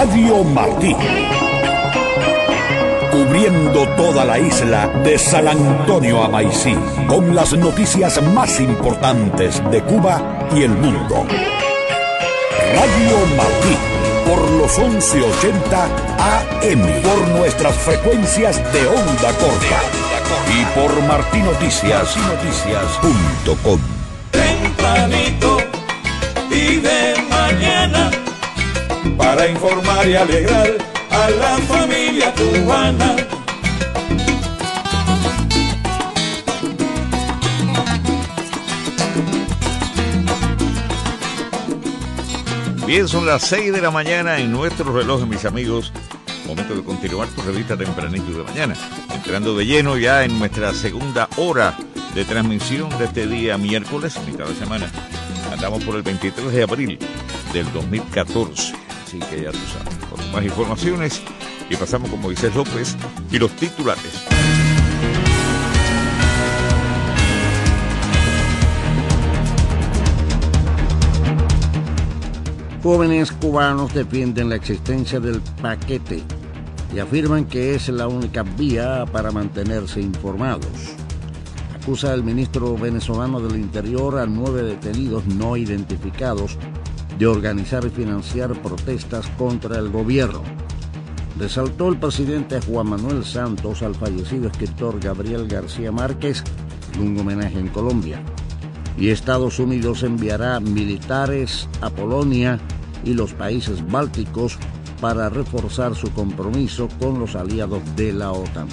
Radio Martí. Cubriendo toda la isla de San Antonio a Maicí, con las noticias más importantes de Cuba y el mundo. Radio Martí, por los 1180 AM, por nuestras frecuencias de onda corta y por martinoticias.com. Tempranito y de mañana, para informar y alegrar a la familia cubana. Bien, son las 6 de la mañana en nuestro reloj, mis amigos. Momento de continuar tu revista Tempranito de mañana. Entrando de lleno ya en nuestra segunda hora de transmisión de este día miércoles, mitad de semana. Andamos por el 23 de abril del 2014. Así que ya tú sabes, con más informaciones. Y pasamos con Moisés López y los titulares. Jóvenes cubanos defienden la existencia del paquete y afirman que es la única vía para mantenerse informados. Acusa el ministro venezolano del Interior a 9 detenidos no identificados de organizar y financiar protestas contra el gobierno. Resaltó el presidente Juan Manuel Santos al fallecido escritor Gabriel García Márquez en un homenaje en Colombia. Y Estados Unidos enviará militares a Polonia y los países bálticos para reforzar su compromiso con los aliados de la OTAN.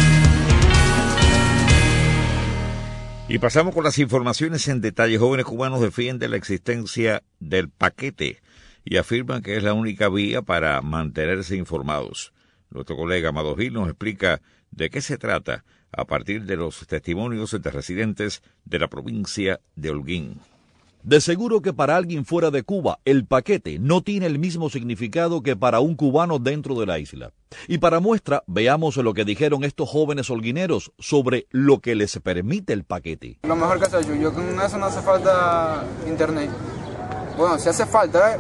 Y pasamos con las informaciones en detalle. Jóvenes cubanos defienden la existencia del paquete y afirman que es la única vía para mantenerse informados. Nuestro colega Amado Gil nos explica de qué se trata a partir de los testimonios de residentes de la provincia de Holguín. De seguro que para alguien fuera de Cuba, el paquete no tiene el mismo significado que para un cubano dentro de la isla. Y para muestra, veamos lo que dijeron estos jóvenes holguineros sobre lo que les permite el paquete. Lo mejor que hace yo con eso no hace falta internet. Bueno, sí hace falta,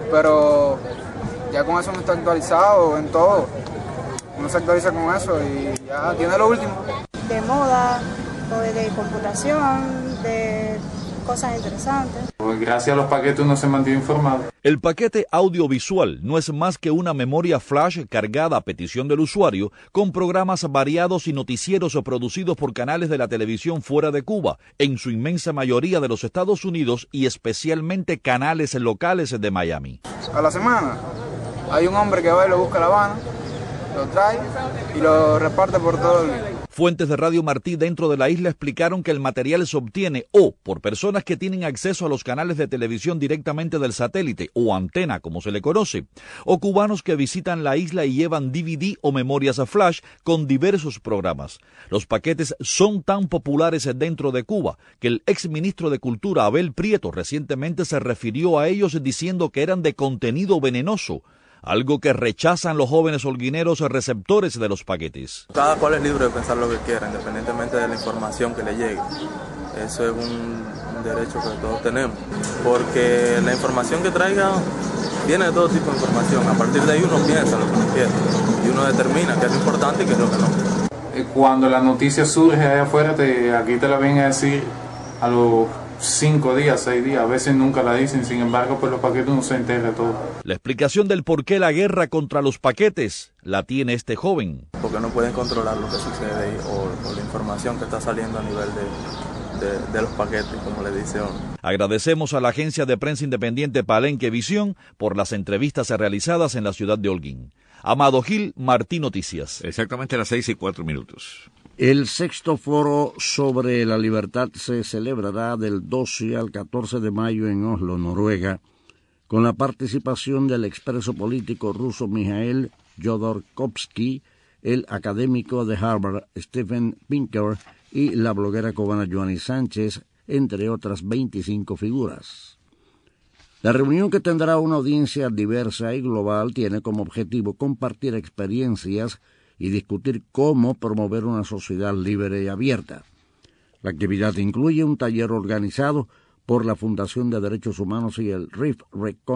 pero ya con eso uno está actualizado en todo. Uno se actualiza con eso y ya tiene lo último. De moda, o de computación, de cosas interesantes. Pues gracias a los paquetes uno se mantiene informado. El paquete audiovisual no es más que una memoria flash cargada a petición del usuario con programas variados y noticieros producidos por canales de la televisión fuera de Cuba, en su inmensa mayoría de los Estados Unidos y especialmente canales locales de Miami. A la semana hay un hombre que va y lo busca a La Habana, lo trae y lo reparte por todo el... Fuentes de Radio Martí dentro de la isla explicaron que el material se obtiene o por personas que tienen acceso a los canales de televisión directamente del satélite o antena, como se le conoce, o cubanos que visitan la isla y llevan DVD o memorias a flash con diversos programas. Los paquetes son tan populares dentro de Cuba que el exministro de Cultura Abel Prieto recientemente se refirió a ellos diciendo que eran de contenido venenoso, algo que rechazan los jóvenes holguineros receptores de los paquetes. Cada cual es libre de pensar lo que quiera, independientemente de la información que le llegue. Eso es un derecho que todos tenemos, porque la información que traiga viene de todo tipo de información. A partir de ahí uno piensa lo que uno quiere y uno determina qué es lo importante y qué es lo que no. Cuando la noticia surge allá afuera, aquí te la vienen a decir a los 5 días, 6 días, a veces nunca la dicen, sin embargo, pues los paquetes uno se entera todo. La explicación del por qué la guerra contra los paquetes la tiene este joven. Porque no pueden controlar lo que sucede ahí o la información que está saliendo a nivel de los paquetes, como le dice uno. Agradecemos a la agencia de prensa independiente Palenque Visión por las entrevistas realizadas en la ciudad de Holguín. Amado Gil, Martí Noticias. Exactamente a las 6:04. El sexto foro sobre la libertad se celebrará del 12 al 14 de mayo en Oslo, Noruega, con la participación del expreso político ruso Mikhail Jodorkovsky, el académico de Harvard Steven Pinker y la bloguera cubana Joanny Sánchez, entre otras 25 figuras. La reunión, que tendrá una audiencia diversa y global, tiene como objetivo compartir experiencias y discutir cómo promover una sociedad libre y abierta. La actividad incluye un taller organizado por la Fundación de Derechos Humanos y el Rift Recon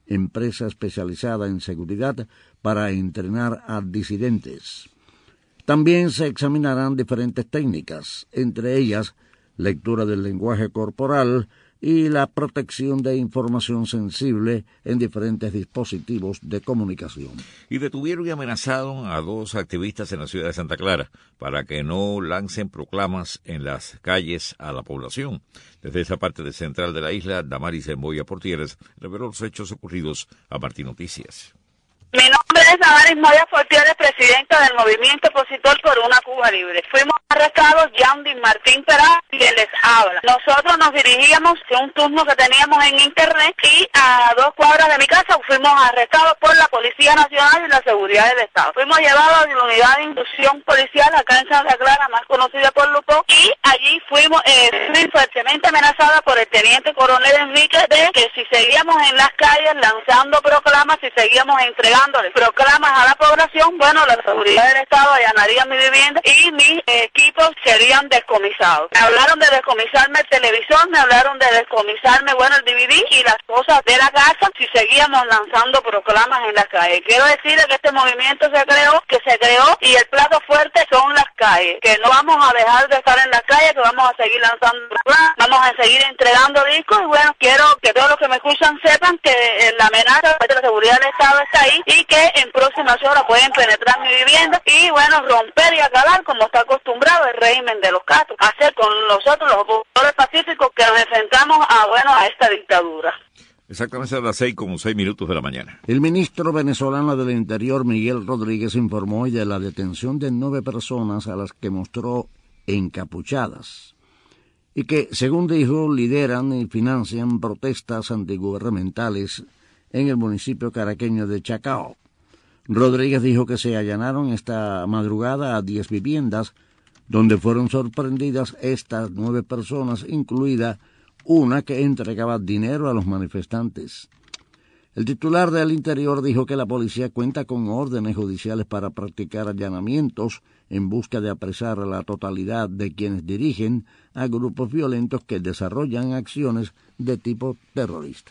empresa especializada en seguridad para entrenar a disidentes. También se examinarán diferentes técnicas, entre ellas lectura del lenguaje corporal y la protección de información sensible en diferentes dispositivos de comunicación. Y detuvieron y amenazaron a 2 activistas en la ciudad de Santa Clara para que no lancen proclamas en las calles a la población. Desde esa parte central de la isla, Damaris Emboya Portieres reveló los hechos ocurridos a Martín Noticias. Mi nombre es Damaris Moya Portieres, presidenta del Movimiento Opositor por una Cuba Libre. Fuimos arrestados Yandy Martín Peral, quien les habla. Nosotros nos dirigíamos a un turno que teníamos en internet y a 2 cuadras de mi casa fuimos arrestados por la Policía Nacional y la Seguridad del Estado. Fuimos llevados a la unidad de inducción policial acá en Santa Clara, más conocida por Lupo, y allí fuimos fuertemente amenazadas por el teniente coronel Enrique de que si seguíamos en las calles lanzando proclamas, si seguíamos entregando proclamas a la población, bueno, la seguridad del Estado allanaría mi vivienda y mis equipos serían descomisados. Me hablaron de descomisarme el televisor, me hablaron de descomisarme, bueno, el DVD y las cosas de la casa si seguíamos lanzando proclamas en la calle. Quiero decirles que este movimiento se creó y el plato fuerte son las calles, que no vamos a dejar de estar en las calles, que vamos a seguir lanzando proclamas, vamos a seguir entregando discos y bueno, quiero que todos los que me escuchan sepan que la amenaza de la seguridad del Estado está ahí y que en próximas horas pueden penetrar mi vivienda y, bueno, romper y acabar, como está acostumbrado el régimen de los Castro, hacer con nosotros los opositores pacíficos que nos enfrentamos a esta dictadura. Exactamente a las 6:06 de la mañana. El ministro venezolano del Interior, Miguel Rodríguez, informó hoy de la detención de 9 personas a las que mostró encapuchadas y que, según dijo, lideran y financian protestas antigubernamentales en el municipio caraqueño de Chacao. Rodríguez dijo que se allanaron esta madrugada a 10 viviendas, donde fueron sorprendidas estas 9 personas, incluida una que entregaba dinero a los manifestantes. El titular del Interior dijo que la policía cuenta con órdenes judiciales para practicar allanamientos en busca de apresar a la totalidad de quienes dirigen a grupos violentos que desarrollan acciones de tipo terrorista.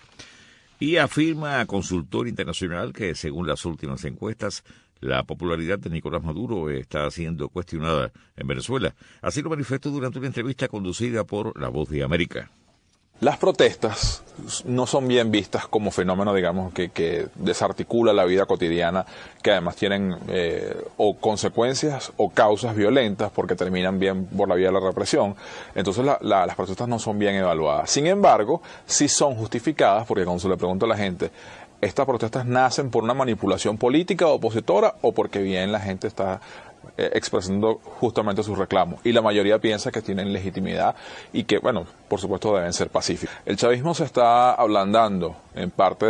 Y afirma Consultor Internacional que, según las últimas encuestas, la popularidad de Nicolás Maduro está siendo cuestionada en Venezuela. Así lo manifestó durante una entrevista conducida por La Voz de América. Las protestas no son bien vistas como fenómeno, digamos, que desarticula la vida cotidiana, que además tienen o consecuencias o causas violentas porque terminan bien por la vía de la represión. Entonces las protestas no son bien evaluadas. Sin embargo, sí son justificadas porque cuando se le pregunta a la gente, ¿estas protestas nacen por una manipulación política opositora o porque bien la gente está expresando justamente sus reclamos? Y la mayoría piensa que tienen legitimidad y que, bueno, por supuesto deben ser pacíficos. El chavismo se está ablandando, en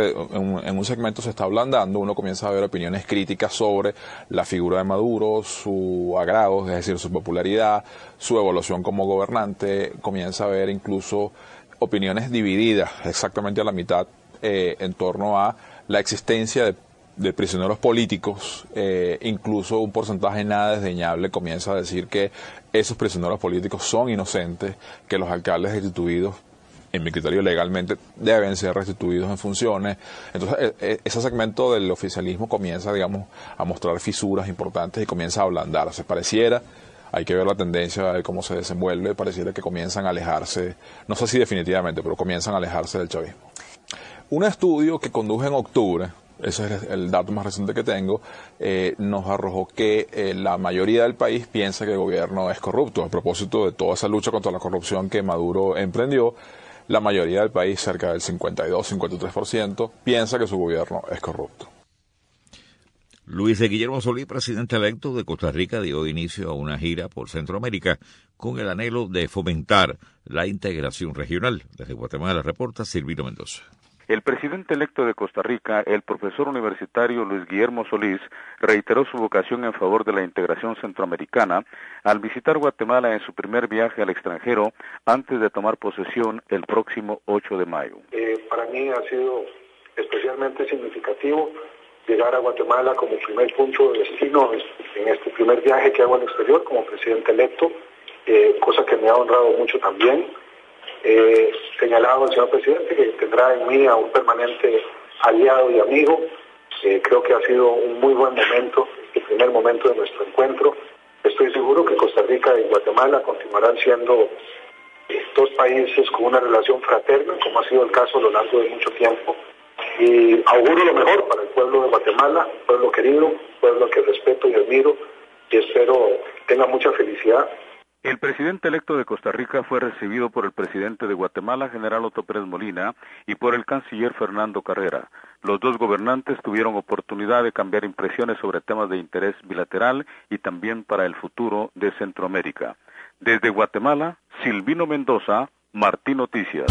un segmento se está ablandando, uno comienza a ver opiniones críticas sobre la figura de Maduro, su agrado, es decir, su popularidad, su evolución como gobernante, comienza a ver incluso opiniones divididas exactamente a la mitad en torno a la existencia de prisioneros políticos, incluso un porcentaje nada desdeñable comienza a decir que esos prisioneros políticos son inocentes, que los alcaldes destituidos, en mi criterio legalmente, deben ser restituidos en funciones. Entonces, ese segmento del oficialismo comienza, digamos, a mostrar fisuras importantes y comienza a ablandarse. Pareciera, hay que ver la tendencia, a ver cómo se desenvuelve, pareciera que comienzan a alejarse, no sé si definitivamente, pero comienzan a alejarse del chavismo. Un estudio que conduje en octubre, ese es el dato más reciente que tengo, nos arrojó que la mayoría del país piensa que el gobierno es corrupto. A propósito de toda esa lucha contra la corrupción que Maduro emprendió, la mayoría del país, cerca del 52-53%, piensa que su gobierno es corrupto. Luis Guillermo Solís, presidente electo de Costa Rica, dio inicio a una gira por Centroamérica con el anhelo de fomentar la integración regional. Desde Guatemala reporta Silvino Mendoza. El presidente electo de Costa Rica, el profesor universitario Luis Guillermo Solís, reiteró su vocación en favor de la integración centroamericana al visitar Guatemala en su primer viaje al extranjero antes de tomar posesión el próximo 8 de mayo. Para mí ha sido especialmente significativo llegar a Guatemala como primer punto de destino en este primer viaje que hago al exterior como presidente electo, cosa que me ha honrado mucho también. Señalado el señor presidente que tendrá en mí a un permanente aliado y amigo. Creo que ha sido un muy buen momento, el primer momento de nuestro encuentro. Estoy seguro que Costa Rica y Guatemala continuarán siendo dos países con una relación fraterna, como ha sido el caso a lo largo de mucho tiempo. Y auguro lo mejor para el pueblo de Guatemala, un pueblo querido, un pueblo al que respeto y admiro, y espero tenga mucha felicidad. El presidente electo de Costa Rica fue recibido por el presidente de Guatemala, general Otto Pérez Molina, y por el canciller Fernando Carrera. Los dos gobernantes tuvieron oportunidad de cambiar impresiones sobre temas de interés bilateral y también para el futuro de Centroamérica. Desde Guatemala, Silvino Mendoza, Martín Noticias.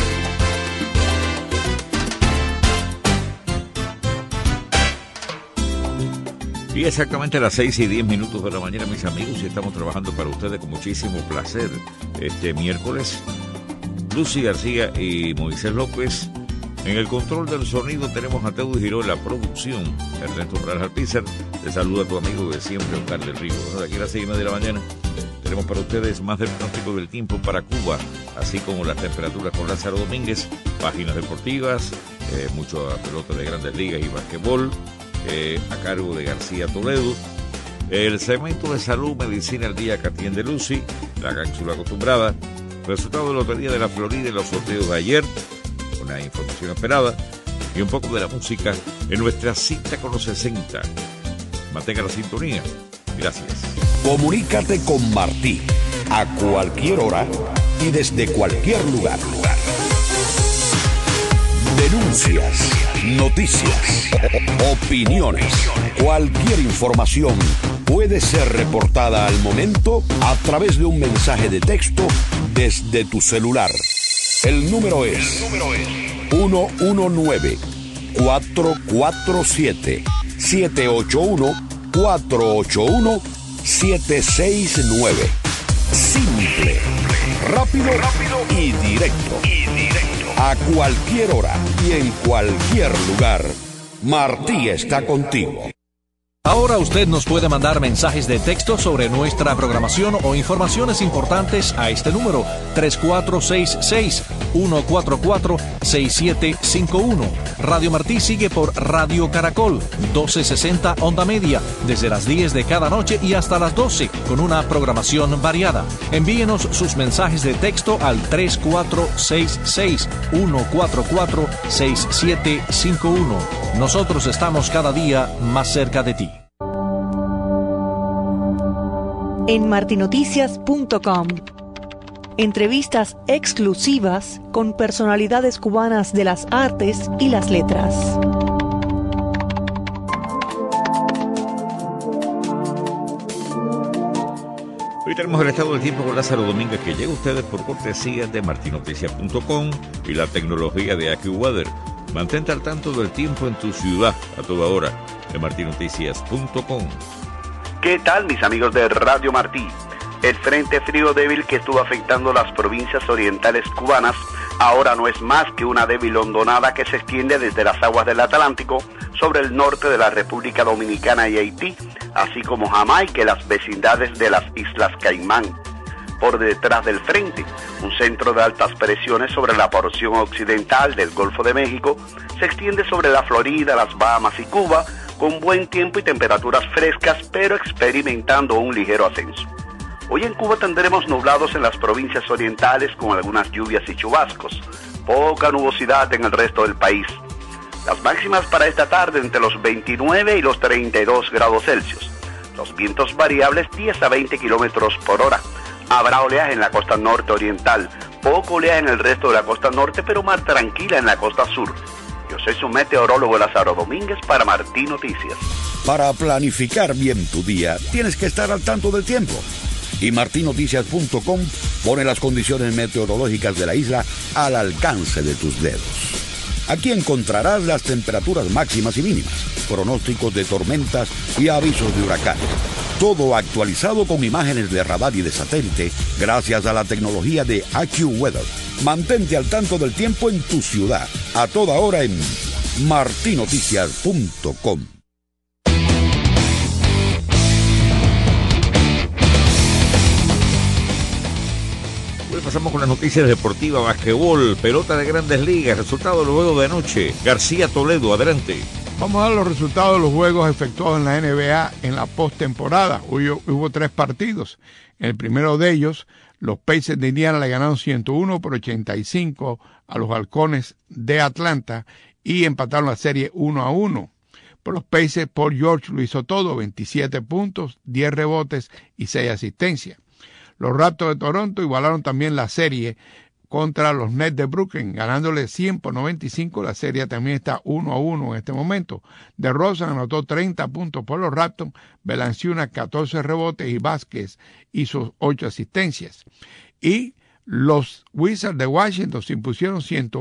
Y exactamente a las 6:10 de la mañana, mis amigos, y estamos trabajando para ustedes con muchísimo placer este miércoles. Lucy García y Moisés López. En el control del sonido tenemos a Teudo Giró en la producción. Ernesto Morales Alpizar. Te saluda tu amigo de siempre, Oscar del Río. De aquí a las 6:30 de la mañana tenemos para ustedes más del pronóstico del tiempo para Cuba, así como las temperaturas con Lázaro Domínguez, páginas deportivas, mucha pelota de Grandes Ligas y basquetbol, a cargo de García Toledo, el segmento de salud, medicina al día que atiende Lucy, la cápsula acostumbrada, resultado de la Lotería de la Florida y los sorteos de ayer, una información esperada y un poco de la música en nuestra cita con los 60. Mantenga la sintonía. Gracias. Comunícate con Martí a cualquier hora y desde cualquier lugar. Denuncias, noticias, opiniones, cualquier información puede ser reportada al momento a través de un mensaje de texto desde tu celular. El número es 119-447-781-481-769. Simple, rápido y directo. A cualquier hora y en cualquier lugar, Martí está contigo. Ahora usted nos puede mandar mensajes de texto sobre nuestra programación o informaciones importantes a este número 3466-144-6751. Radio Martí sigue por Radio Caracol, 1260 onda media, desde las 10 de cada noche y hasta las 12, con una programación variada. Envíenos sus mensajes de texto al 3466-144-6751. Nosotros estamos cada día más cerca de ti. En martinoticias.com. Entrevistas exclusivas con personalidades cubanas de las artes y las letras. Hoy tenemos el estado del tiempo con Lázaro Domínguez, que llega a ustedes por cortesía de martinoticias.com y la tecnología de AccuWeather. Mantente al tanto del tiempo en tu ciudad a toda hora en martinoticias.com. ¿Qué tal, mis amigos de Radio Martí? El frente frío débil que estuvo afectando las provincias orientales cubanas ahora no es más que una débil hondonada que se extiende desde las aguas del Atlántico sobre el norte de la República Dominicana y Haití, así como Jamaica y las vecindades de las Islas Caimán. Por detrás del frente, un centro de altas presiones sobre la porción occidental del Golfo de México se extiende sobre la Florida, las Bahamas y Cuba, con buen tiempo y temperaturas frescas, pero experimentando un ligero ascenso. Hoy en Cuba tendremos nublados en las provincias orientales con algunas lluvias y chubascos, poca nubosidad en el resto del país. Las máximas para esta tarde entre los 29 y los 32 grados Celsius. Los vientos variables 10 a 20 kilómetros por hora. Habrá oleaje en la costa norte oriental, poco oleaje en el resto de la costa norte, pero mar tranquila en la costa sur. Yo soy su meteorólogo Lázaro Domínguez para Martí Noticias. Para planificar bien tu día, tienes que estar al tanto del tiempo. Y martinoticias.com pone las condiciones meteorológicas de la isla al alcance de tus dedos. Aquí encontrarás las temperaturas máximas y mínimas, pronósticos de tormentas y avisos de huracanes. Todo actualizado con imágenes de radar y de satélite gracias a la tecnología de AccuWeather. Mantente al tanto del tiempo en tu ciudad, a toda hora en martinoticias.com. pasamos con las noticias deportivas, basquetbol, pelota de Grandes Ligas, resultado de los juegos de anoche. García Toledo, adelante. Vamos a dar los resultados de los juegos efectuados en la NBA en la postemporada. Hubo 3 partidos. En el primero de ellos, los Pacers de Indiana le ganaron 101-85 a los Halcones de Atlanta y empataron la serie 1-1. Por los Pacers, Paul George lo hizo todo, 27 puntos, 10 rebotes y 6 asistencias. Los Raptors de Toronto igualaron también la serie contra los Nets de Brooklyn, ganándole 100-95. La serie también está 1-1 en este momento. DeRozan anotó 30 puntos por los Raptors, Valanciunas 14 rebotes y Vázquez hizo 8 asistencias. Y los Wizards de Washington se impusieron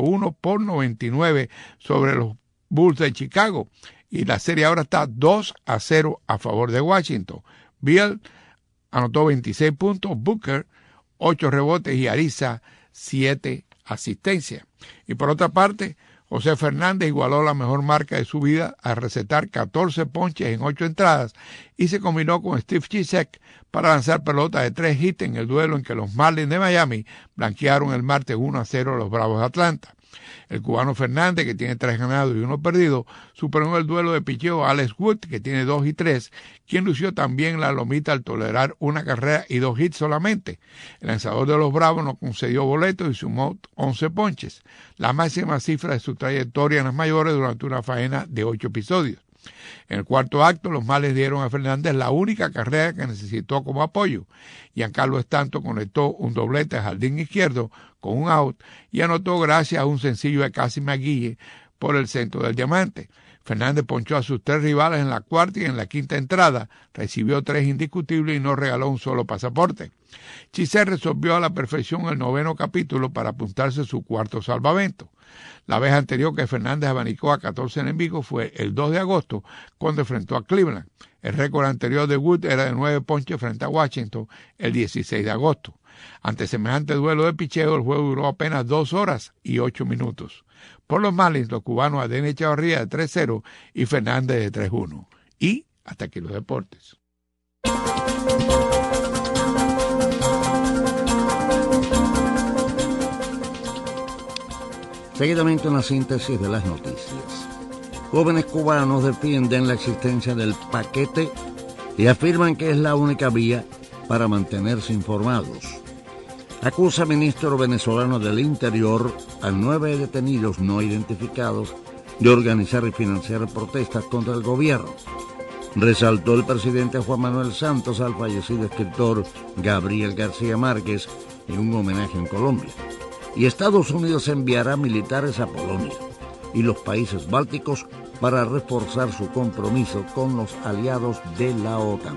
101-99 sobre los Bulls de Chicago. Y la serie ahora está 2-0 a favor de Washington. Beal anotó 26 puntos, Booker 8 rebotes y Ariza 7 asistencias. Y por otra parte, José Fernández igualó la mejor marca de su vida al recetar 14 ponches en 8 entradas y se combinó con Steve Cishek para lanzar pelota de 3 hits en el duelo en que los Marlins de Miami blanquearon el martes 1-0 a los Bravos de Atlanta. El cubano Fernández, que tiene 3 ganados y 1 perdido, superó en el duelo de picheo a Alex Wood, que tiene 2 y 3, quien lució también la lomita al tolerar 1 carrera y 2 hits solamente. El lanzador de los Bravos no concedió boletos y sumó 11 ponches, la máxima cifra de su trayectoria en las mayores durante una faena de 8 episodios. En el cuarto acto, los Marlins dieron a Fernández la única carrera que necesitó como apoyo. Giancarlo Stanton conectó un doblete al jardín izquierdo con un out y anotó gracias a un sencillo de Casey McGuire por el centro del diamante. Fernández ponchó a sus 3 rivales en la cuarta y en la quinta entrada, recibió 3 indiscutibles y no regaló un solo pasaporte. Chisel resolvió a la perfección el 9º capítulo para apuntarse su 4º salvamento. La vez anterior que Fernández abanicó a 14 enemigos fue el 2 de agosto, cuando enfrentó a Cleveland. El récord anterior de Wood era de 9 ponches frente a Washington el 16 de agosto. Ante semejante duelo de picheo, el juego duró apenas 2 horas y 8 minutos. Por los Marlins, los cubanos Adén Echavarría de 3-0 y Fernández de 3-1. Y hasta aquí los deportes. Seguidamente una síntesis de las noticias. Jóvenes cubanos defienden la existencia del paquete y afirman que es la única vía para mantenerse informados. Acusa ministro venezolano del Interior a 9 detenidos no identificados de organizar y financiar protestas contra el gobierno. Resaltó el presidente Juan Manuel Santos al fallecido escritor Gabriel García Márquez en un homenaje en Colombia. Y Estados Unidos enviará militares a Polonia y los países bálticos para reforzar su compromiso con los aliados de la OTAN.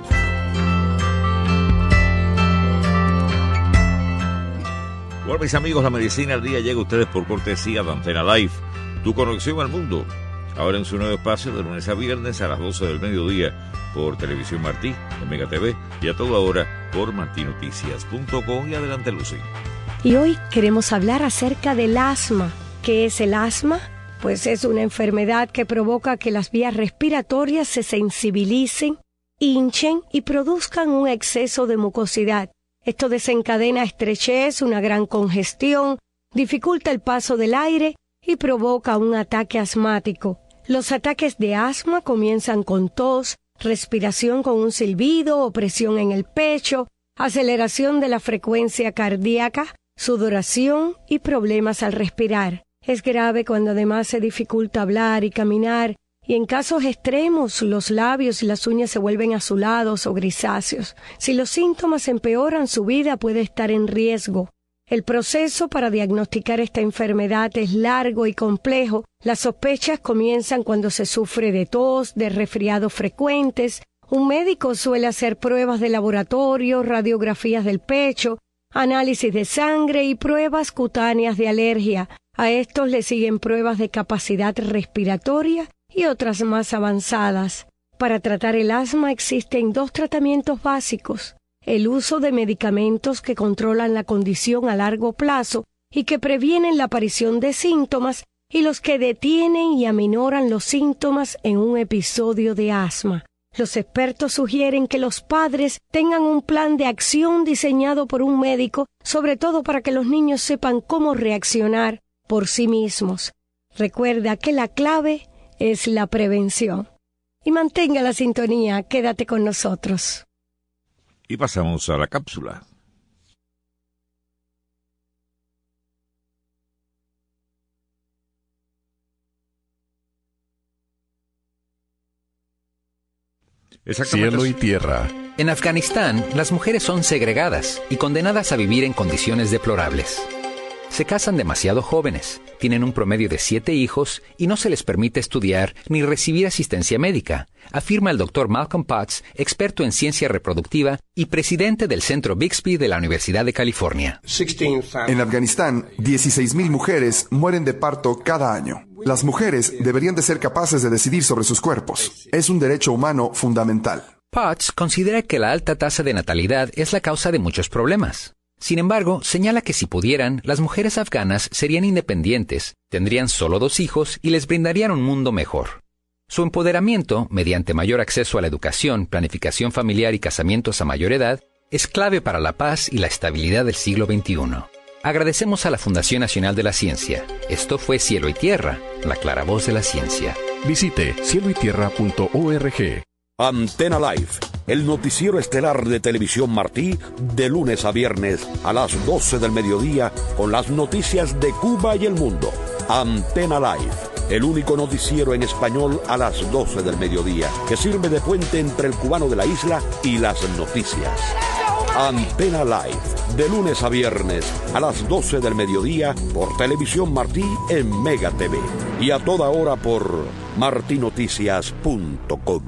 Bueno, mis amigos, la medicina al día llega a ustedes por cortesía de Antena Life, tu conexión al mundo. Ahora en su nuevo espacio de lunes a viernes a las 12 del mediodía por Televisión Martí, en Mega TV y a toda hora por martinoticias.com. Y adelante, Lucy. Y hoy queremos hablar acerca del asma. ¿Qué es el asma? Pues es una enfermedad que provoca que las vías respiratorias se sensibilicen, hinchen y produzcan un exceso de mucosidad. Esto desencadena estrechez, una gran congestión, dificulta el paso del aire y provoca un ataque asmático. Los ataques de asma comienzan con tos, respiración con un silbido o presión en el pecho, aceleración de la frecuencia cardíaca, sudoración y problemas al respirar. Es grave cuando además se dificulta hablar y caminar, y en casos extremos los labios y las uñas se vuelven azulados o grisáceos. Si los síntomas empeoran, su vida puede estar en riesgo. El proceso para diagnosticar esta enfermedad es largo y complejo. Las sospechas comienzan cuando se sufre de tos, de resfriados frecuentes. Un médico suele hacer pruebas de laboratorio, radiografías del pecho, análisis de sangre y pruebas cutáneas de alergia. A estos le siguen pruebas de capacidad respiratoria y otras más avanzadas. Para tratar el asma existen 2 tratamientos básicos: el uso de medicamentos que controlan la condición a largo plazo y que previenen la aparición de síntomas, y los que detienen y aminoran los síntomas en un episodio de asma. Los expertos sugieren que los padres tengan un plan de acción diseñado por un médico, sobre todo para que los niños sepan cómo reaccionar por sí mismos. Recuerda que la clave es la prevención. Y mantenga la sintonía, quédate con nosotros. Y pasamos a la cápsula. Cielo y tierra. En Afganistán, las mujeres son segregadas y condenadas a vivir en condiciones deplorables. Se casan demasiado jóvenes, tienen un promedio de 7 hijos y no se les permite estudiar ni recibir asistencia médica, afirma el Dr. Malcolm Potts, experto en ciencia reproductiva y presidente del Centro Bixby de la Universidad de California. En Afganistán, 16,000 mujeres mueren de parto cada año. Las mujeres deberían de ser capaces de decidir sobre sus cuerpos. Es un derecho humano fundamental. Potts considera que la alta tasa de natalidad es la causa de muchos problemas. Sin embargo, señala que si pudieran, las mujeres afganas serían independientes, tendrían solo 2 hijos y les brindarían un mundo mejor. Su empoderamiento, mediante mayor acceso a la educación, planificación familiar y casamientos a mayor edad, es clave para la paz y la estabilidad del siglo XXI. Agradecemos a la Fundación Nacional de la Ciencia. Esto fue Cielo y Tierra, la claravoz de la ciencia. Visite cieloytierra.org. Antena Live, el noticiero estelar de Televisión Martí, de lunes a viernes a las 12 del mediodía, con las noticias de Cuba y el mundo. Antena Live, el único noticiero en español a las 12 del mediodía, que sirve de puente entre el cubano de la isla y las noticias. Antena Live, de lunes a viernes a las 12 del mediodía, por Televisión Martí en Mega TV. Y a toda hora por martinoticias.com.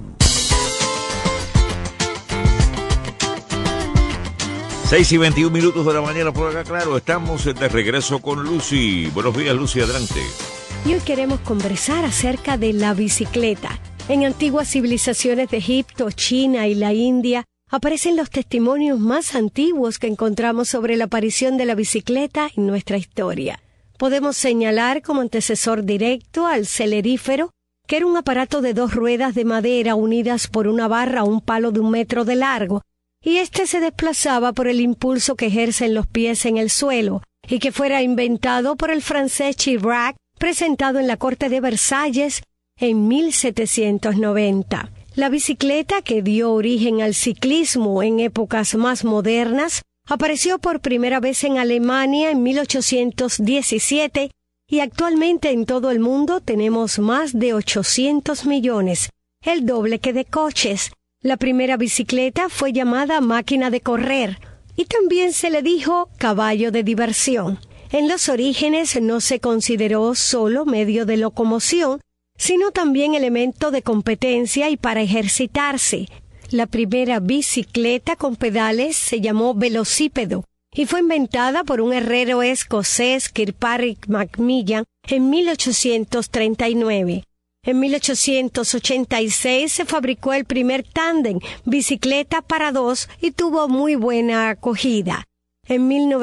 6:21 de la mañana por acá, claro, estamos de regreso con Lucy. Buenos días, Lucy, adelante. Y hoy queremos conversar acerca de la bicicleta. En antiguas civilizaciones de Egipto, China y la India, aparecen los testimonios más antiguos que encontramos sobre la aparición de la bicicleta en nuestra historia. Podemos señalar como antecesor directo al celerífero, que era un aparato de 2 ruedas de madera unidas por una barra a un palo de 1 metro de largo, y este se desplazaba por el impulso que ejercen los pies en el suelo, y que fuera inventado por el francés Chirac, presentado en la corte de Versalles en 1790. La bicicleta, que dio origen al ciclismo en épocas más modernas, apareció por primera vez en Alemania en 1817 y actualmente en todo el mundo tenemos más de 800 millones, el doble que de coches. La primera bicicleta fue llamada máquina de correr y también se le dijo caballo de diversión. En los orígenes no se consideró solo medio de locomoción, sino también elemento de competencia y para ejercitarse. La primera bicicleta con pedales se llamó velocípedo y fue inventada por un herrero escocés, Kirkpatrick Macmillan, en 1839. En 1886 se fabricó el primer tándem, bicicleta para 2, y tuvo muy buena acogida. En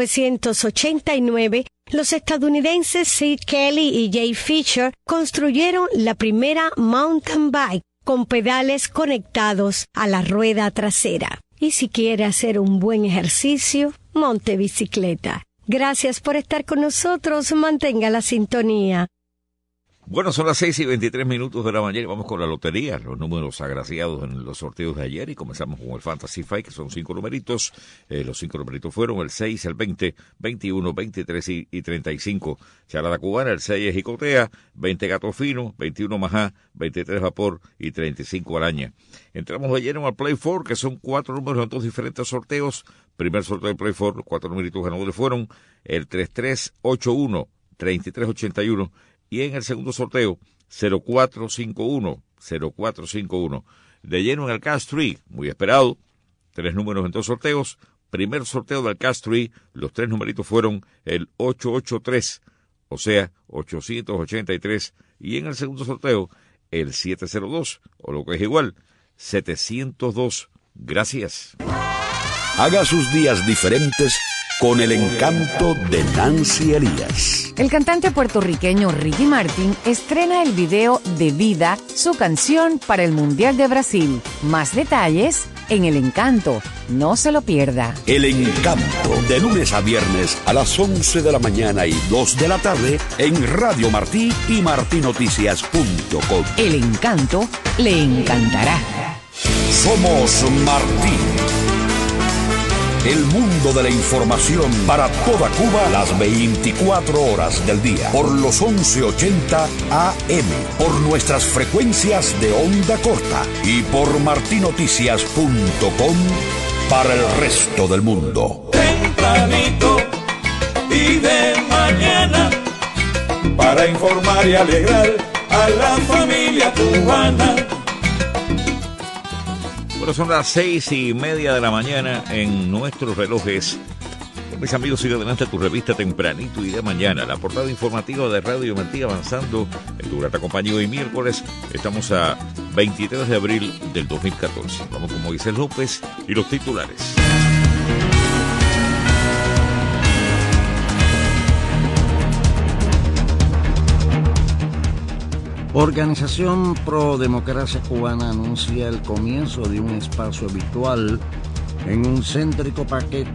1989, los estadounidenses Sid Kelly y Jay Fisher construyeron la primera mountain bike con pedales conectados a la rueda trasera. Y si quiere hacer un buen ejercicio, monte bicicleta. Gracias por estar con nosotros. Mantenga la sintonía. Bueno, son las 6:23 de la mañana y vamos con la lotería, los números agraciados en los sorteos de ayer, y comenzamos con el Fantasy Five, que son 5 numeritos. Los 5 numeritos fueron el 6, el 20, 21, 23 y 35. Charada cubana, el 6 es jicotea, 20 gato fino, 21 majá, 23 vapor y 35 araña. Entramos de lleno al Play 4, que son 4 números en 2 diferentes sorteos. Primer sorteo del Play 4, los 4 numeritos ganadores fueron el 3381, 3381, y en el segundo sorteo, 0451. De lleno en el Cash Tree, muy esperado, 3 números en 2 sorteos. Primer sorteo del Cash Tree, los 3 numeritos fueron el 883, o sea, 883. Y en el segundo sorteo, el 702, o lo que es igual, 702. Gracias. Haga sus días diferentes con el encanto de Nancy Elías. El cantante puertorriqueño Ricky Martin estrena el video de Vida, su canción para el Mundial de Brasil. Más detalles en El Encanto. No se lo pierda. El Encanto, de lunes a viernes a las 11 de la mañana y 2 de la tarde en Radio Martí y martinoticias.com. El Encanto le encantará. Somos Martí. El mundo de la información para toda Cuba las 24 horas del día. Por los 1180 AM. Por nuestras frecuencias de onda corta. Y por martinoticias.com para el resto del mundo. Tempranito y de mañana, para informar y alegrar a la familia cubana. Bueno, son las 6:30 de la mañana en nuestros relojes. Mis amigos, sigue adelante tu revista Tempranito y de mañana. La portada informativa de Radio Martí avanzando en tu grata compañía. Hoy miércoles estamos a 23 de abril del 2014. Vamos con Moisés López y los titulares. Organización Pro Democracia Cubana anuncia el comienzo de un espacio habitual en un céntrico parque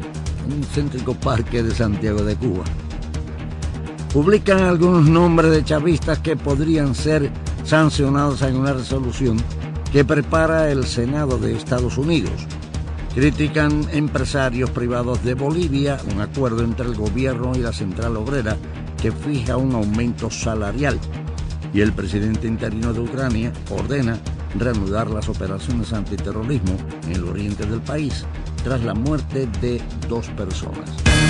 de Santiago de Cuba. Publican algunos nombres de chavistas que podrían ser sancionados en una resolución que prepara el Senado de Estados Unidos. Critican empresarios privados de Bolivia un acuerdo entre el gobierno y la Central Obrera que fija un aumento salarial. Y el presidente interino de Ucrania ordena reanudar las operaciones antiterrorismo en el oriente del país tras la muerte de 2 personas.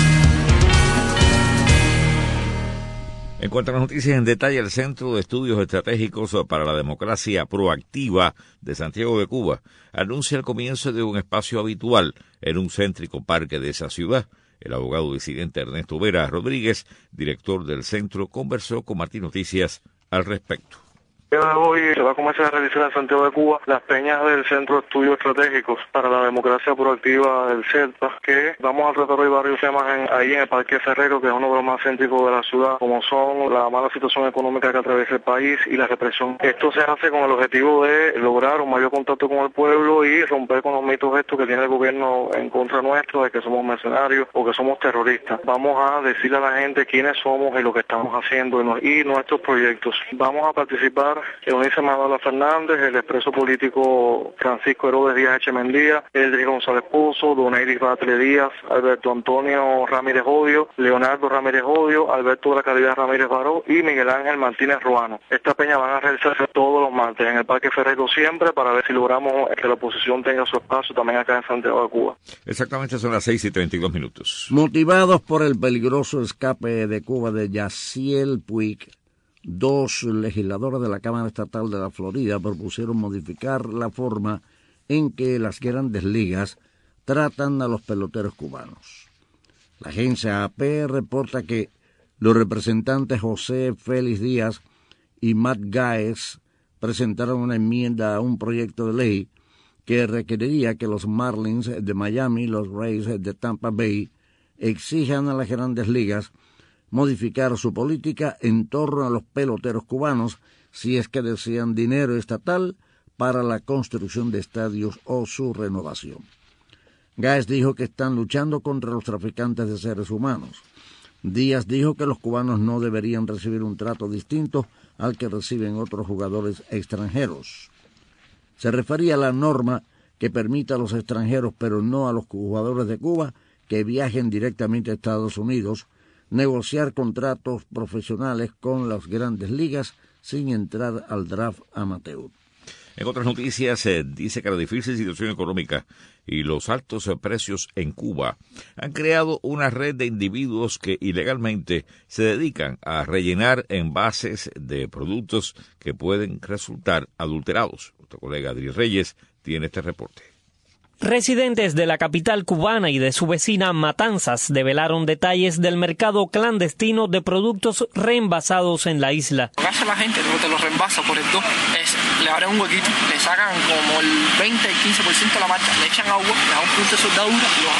En cuanto a las noticias en detalle, el Centro de Estudios Estratégicos para la Democracia Proactiva de Santiago de Cuba anuncia el comienzo de un espacio habitual en un céntrico parque de esa ciudad. El abogado disidente Ernesto Vera Rodríguez, director del centro, conversó con Martín Noticias al respecto. Hoy se va a comenzar a realizar en Santiago de Cuba las peñas del Centro de Estudios Estratégicos para la Democracia Proactiva del CEDPA, que vamos a tratar hoy varios temas ahí en el Parque Ferrero, que es uno de los más céntricos de la ciudad, como son la mala situación económica que atraviesa el país y la represión. Esto se hace con el objetivo de lograr un mayor contacto con el pueblo y romper con los mitos estos que tiene el gobierno en contra nuestro, de que somos mercenarios o que somos terroristas. Vamos a decirle a la gente quiénes somos y lo que estamos haciendo y nuestros proyectos. Vamos a participar Eunice Manuela Fernández, el expreso político Francisco Herodes Díaz Echemendía, Eldris González Pozo, Doneiris Batle Díaz, Alberto Antonio Ramírez Odio, Leonardo Ramírez Odio, Alberto de la Caridad Ramírez Baró y Miguel Ángel Martínez Ruano. Esta peña van a realizarse todos los martes en el Parque Ferrero siempre para ver si logramos que la oposición tenga su espacio también acá en Santiago de Cuba. Exactamente, son las 6:32. Motivados por el peligroso escape de Cuba de Yaciel Puig, 2 legisladores de la Cámara Estatal de la Florida propusieron modificar la forma en que las grandes ligas tratan a los peloteros cubanos. La agencia AP reporta que los representantes José Félix Díaz y Matt Gaetz presentaron una enmienda a un proyecto de ley que requeriría que los Marlins de Miami y los Rays de Tampa Bay exijan a las grandes ligas modificar su política en torno a los peloteros cubanos si es que desean dinero estatal para la construcción de estadios o su renovación. Gaetz dijo que están luchando contra los traficantes de seres humanos. Díaz dijo que los cubanos no deberían recibir un trato distinto al que reciben otros jugadores extranjeros. Se refería a la norma que permite a los extranjeros, pero no a los jugadores de Cuba, que viajen directamente a Estados Unidos, negociar contratos profesionales con las grandes ligas sin entrar al draft amateur. En otras noticias, dice que la difícil situación económica y los altos precios en Cuba han creado una red de individuos que ilegalmente se dedican a rellenar envases de productos que pueden resultar adulterados. Nuestro colega Adri Reyes tiene este reporte. Residentes de la capital cubana y de su vecina Matanzas develaron detalles del mercado clandestino de productos reenvasados en la isla. Lo que hace la gente, te los reenvasa por el 2, le abren un huequito, le sacan como el 20 y 15% de la marcha, le echan agua, le dan un punto de soldadura y lo rayan.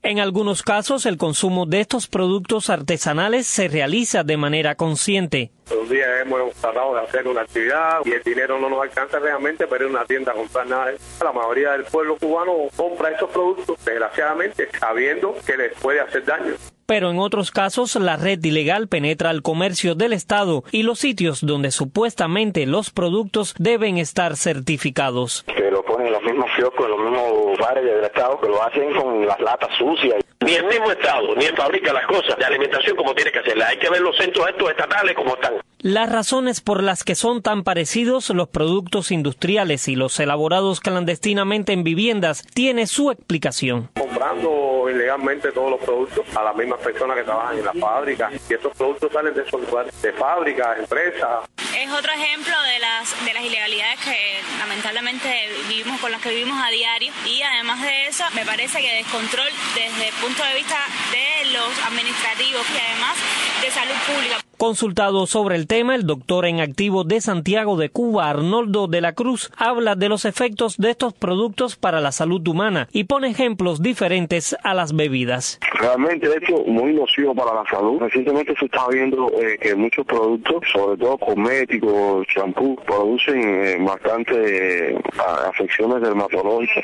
En algunos casos, el consumo de estos productos artesanales se realiza de manera consciente. Un día hemos tratado de hacer una actividad y el dinero no nos alcanza realmente para ir a una tienda a comprar nada. La mayoría del pueblo cubano compra estos productos, desgraciadamente, sabiendo que les puede hacer daño. Pero en otros casos, la red ilegal penetra al comercio del Estado y los sitios donde supuestamente los productos deben estar certificados. Que lo ponen en los mismos kioscos, en los mismos bares del Estado, que lo hacen con las latas sucias. Ni el mismo Estado, ni fabrica las cosas de alimentación como tiene que hacerla. Hay que ver los centros estos estatales como están. Las razones por las que son tan parecidos los productos industriales y los elaborados clandestinamente en viviendas tiene su explicación. Comprando ilegalmente todos los productos a las mismas personas que trabajan en la fábrica, y estos productos salen de esos lugares, de fábricas, empresas. Es otro ejemplo de las ilegalidades que lamentablemente con las que vivimos a diario, y además de eso me parece que descontrol desde el punto de vista de los administrativos y además de salud pública. Consultado sobre el tema, el doctor en activo de Santiago de Cuba, Arnoldo de la Cruz, habla de los efectos de estos productos para la salud humana y pone ejemplos diferentes a las bebidas. Realmente, de hecho, muy nocivo para la salud. Recientemente se está viendo que muchos productos, sobre todo cosméticos, champú, producen bastante afecciones dermatológicas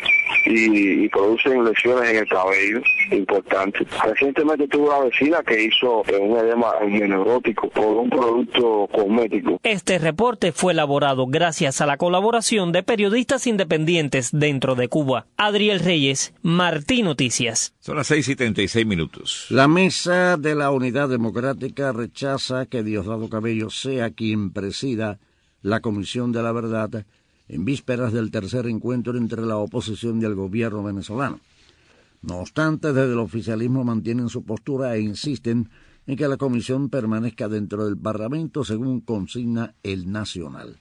y producen lesiones en el cabello importantes. Recientemente tuve una vecina que hizo un edema neurótico por un producto cosmético. Este reporte fue elaborado gracias a la colaboración de periodistas independientes dentro de Cuba. Adriel Reyes, Martí Noticias. Son las 6:36. La Mesa de la Unidad Democrática rechaza que Diosdado Cabello sea quien presida la Comisión de la Verdad en vísperas del tercer encuentro entre la oposición y el gobierno venezolano. No obstante, desde el oficialismo mantienen su postura e insisten en que la comisión permanezca dentro del Parlamento según consigna el Nacional.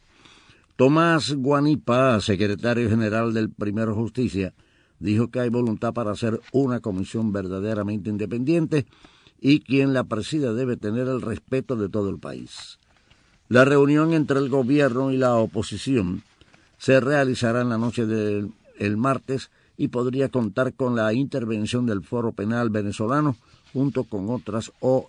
Tomás Guanipa, secretario general del Primero Justicia, dijo que hay voluntad para hacer una comisión verdaderamente independiente y quien la presida debe tener el respeto de todo el país. La reunión entre el gobierno y la oposición se realizará en la noche del martes y podría contar con la intervención del Foro Penal venezolano junto con otras